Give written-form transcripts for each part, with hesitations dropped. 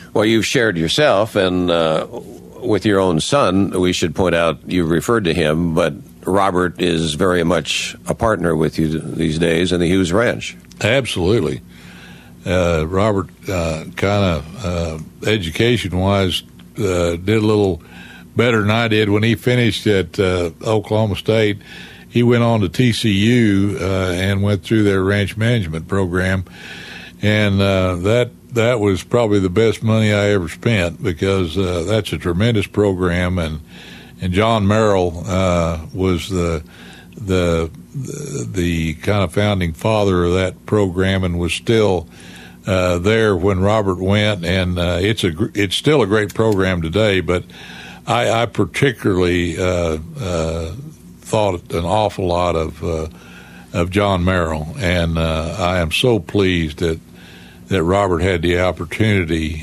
Well, you've shared yourself, and with your own son, we should point out you referred to him, but Robert is very much a partner with you these days in the Hughes Ranch. Absolutely. Robert, education-wise, did a little better than I did. When he finished at Oklahoma State, he went on to TCU and went through their ranch management program, and that was probably the best money I ever spent, because that's a tremendous program, and John Merrill was the kind of founding father of that program, and was still there when Robert went, and it's still a great program today. But I particularly thought an awful lot of John Merrill, and I am so pleased that Robert had the opportunity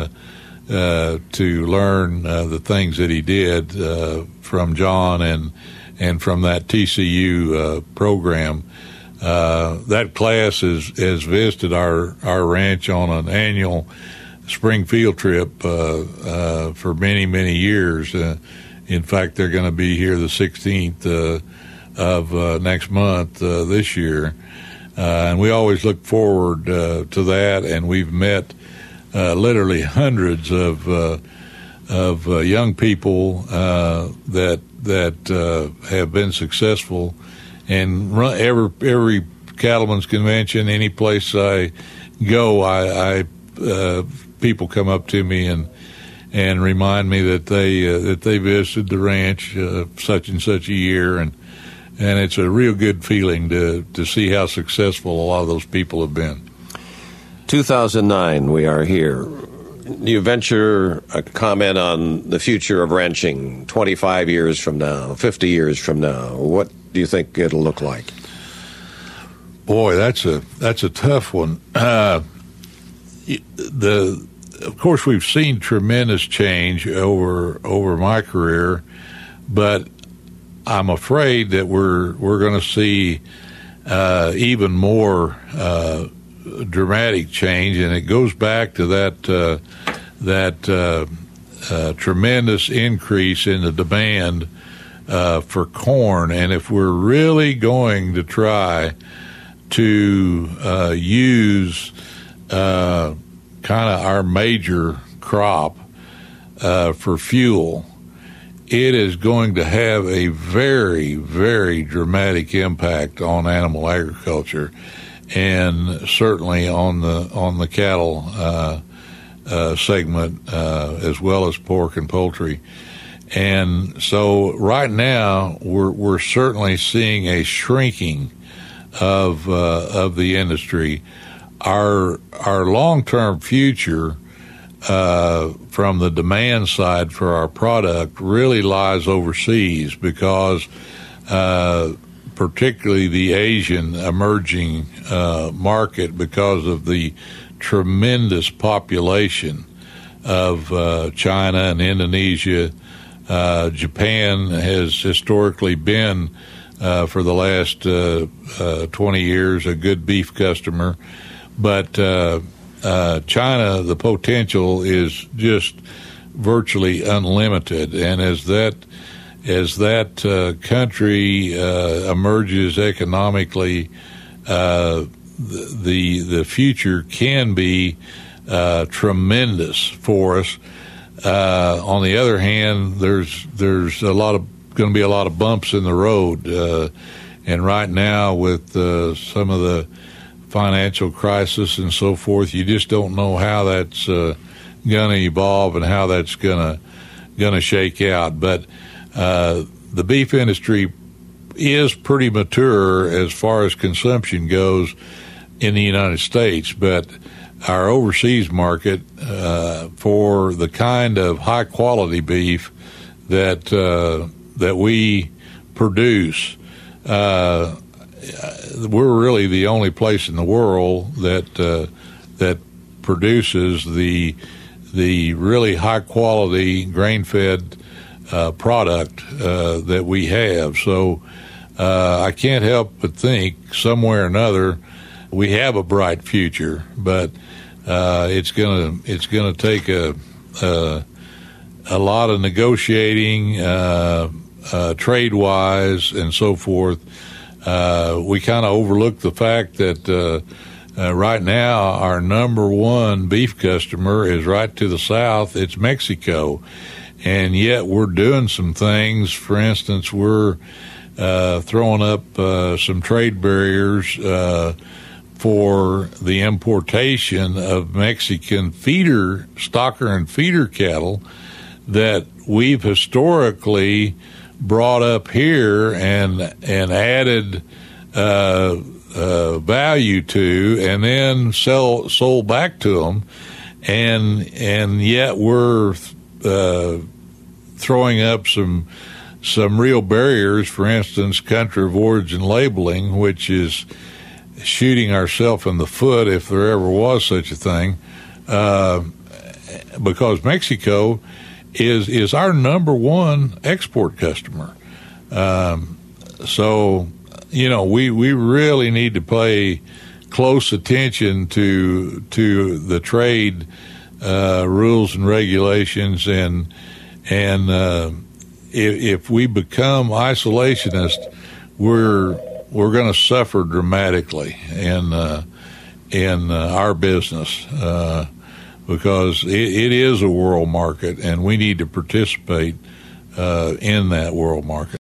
to learn the things that he did from John and from that TCU program. That class has visited our ranch on an annual spring field trip for many, many years. In fact, they're going to be here the 16th of next month this year. And we always look forward to that, and we've met literally hundreds of young people that have been successful, and every cattlemen's convention, any place I go, I people come up to me and remind me that they visited the ranch such and such a year, and it's a real good feeling to see how successful a lot of those people have been. 2009, we are here. Do you venture a comment on the future of ranching 25 years from now, 50 years from now? What do you think it'll look like? Boy, that's a tough one. Of course, we've seen tremendous change over my career, but I'm afraid that we're going to see even more dramatic change, and it goes back to that tremendous increase in the demand for corn. And if we're really going to try to use kind of our major crop for fuel, it is going to have a very, very dramatic impact on animal agriculture, and certainly on the cattle segment, as well as pork and poultry. And so right now we're certainly seeing a shrinking of the industry. Our long-term future from the demand side for our product really lies overseas, because particularly the Asian emerging market, because of the tremendous population of China and Indonesia. Japan has historically been, for the last 20 years, a good beef customer. But China, the potential is just virtually unlimited. And as that country emerges economically, the future can be tremendous for us. On the other hand, there's going to be a lot of bumps in the road, and right now with some of the financial crisis and so forth, you just don't know how that's going to evolve and how that's going to shake out. But the beef industry is pretty mature as far as consumption goes in the United States, but our overseas market for the kind of high quality beef that we produce, we're really the only place in the world that produces the really high quality grain fed product that we have. So I can't help but think somewhere or another we have a bright future, but It's gonna take a lot of negotiating, trade wise and so forth. We kind of overlook the fact that right now our number one beef customer is right to the south. It's Mexico, and yet we're doing some things. For instance, we're throwing up some trade barriers for the importation of Mexican stocker and feeder cattle that we've historically brought up here and added value to, and then sold back to them, and yet we're throwing up some real barriers. For instance, country of origin labeling, which is shooting ourselves in the foot if there ever was such a thing, because Mexico is our number one export customer. So, we really need to pay close attention to the trade rules and regulations, and if we become isolationist, we're going to suffer dramatically in our business, because it is a world market, and we need to participate in that world market.